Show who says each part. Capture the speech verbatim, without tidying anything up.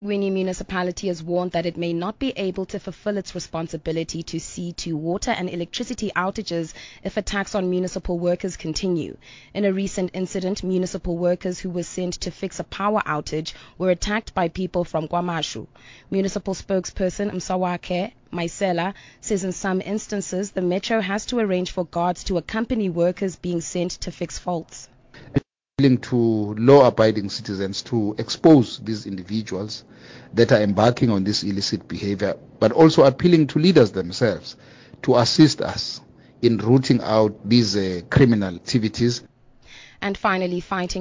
Speaker 1: Winnie Municipality has warned that it may not be able to fulfill its responsibility to see to water and electricity outages if attacks on municipal workers continue. In a recent incident, municipal workers who were sent to fix a power outage were attacked by people from KwaMashu. Municipal spokesperson Msawake Maisela says in some instances the metro has to arrange for guards to accompany workers being sent to fix faults.
Speaker 2: To law-abiding citizens to expose these individuals that are embarking on this illicit behavior, but also appealing to leaders themselves to assist us in rooting out these uh, criminal activities.
Speaker 1: And finally, fighting